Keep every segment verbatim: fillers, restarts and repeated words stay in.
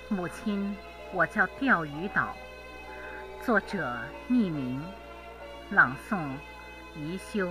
母亲，我叫钓鱼岛。作者匿名，朗诵宜修。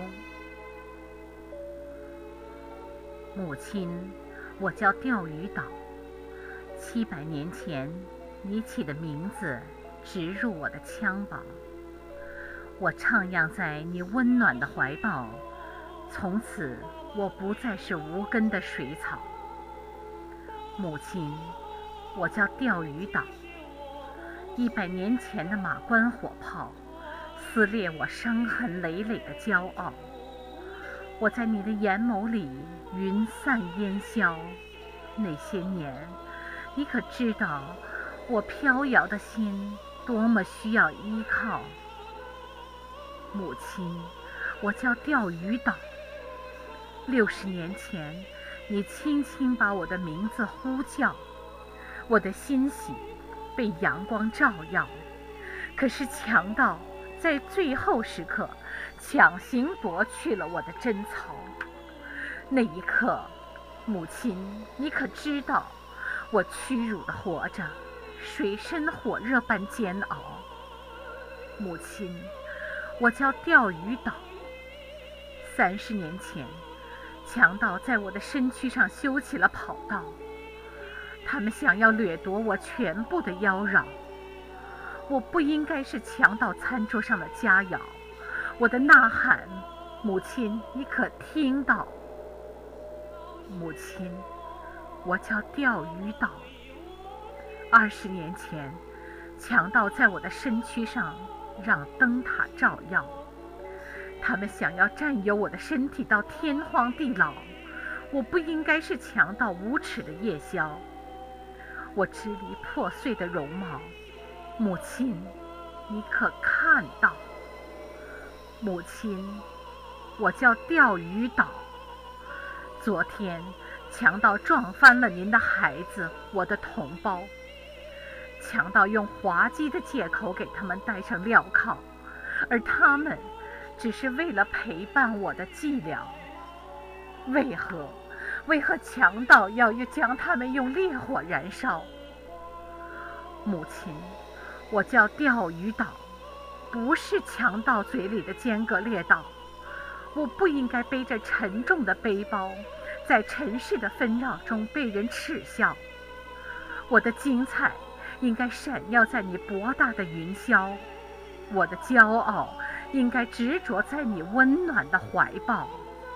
母亲，我叫钓鱼岛。七百年前，你起的名字植入我的襁褓，我徜徉在你温暖的怀抱，从此我不再是无根的水草。母亲，我叫钓鱼岛。一百年前的马关火炮撕裂我伤痕累累的骄傲，我在你的眼眸里云散烟消。那些年，你可知道我飘摇的心多么需要依靠？母亲，我叫钓鱼岛。六十年前，你轻轻把我的名字呼叫，我的欣喜被阳光照耀。可是强盗在最后时刻强行夺去了我的贞操。那一刻，母亲，你可知道我屈辱地活着，水深火热般煎熬？母亲，我叫钓鱼岛。三十年前，强盗在我的身躯上修起了跑道，他们想要掠夺我全部的妖娆。我不应该是强盗餐桌上的佳肴，我的呐喊，母亲，你可听到？母亲，我叫钓鱼岛。二十年前，强盗在我的身躯上让灯塔照耀，他们想要占有我的身体到天荒地老。我不应该是强盗无耻的夜宵，我支离破碎的容貌，母亲，你可看到？母亲，我叫钓鱼岛。昨天，强盗撞翻了您的孩子，我的同胞。强盗用滑稽的借口给他们戴上镣铐，而他们只是为了陪伴我的寂寥。为何？为何强盗要将他们用烈火燃烧？母亲，我叫钓鱼岛，不是强盗嘴里的尖戈猎刀。我不应该背着沉重的背包，在尘世的纷扰中被人耻笑。我的精彩应该闪耀在你博大的云霄，我的骄傲应该执着在你温暖的怀抱。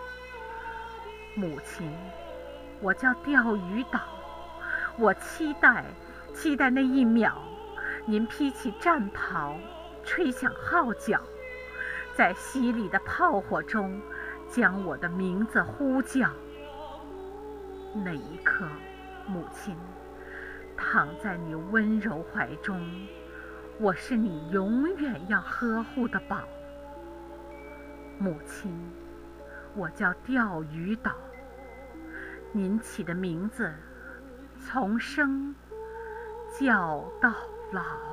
母亲，我叫钓鱼岛。我期待期待那一秒，您披起战袍，吹响号角，在洗礼的炮火中将我的名字呼叫。那一刻，母亲，躺在你温柔怀中，我是你永远要呵护的宝。母亲，我叫钓鱼岛。您起的名字，从生叫到老。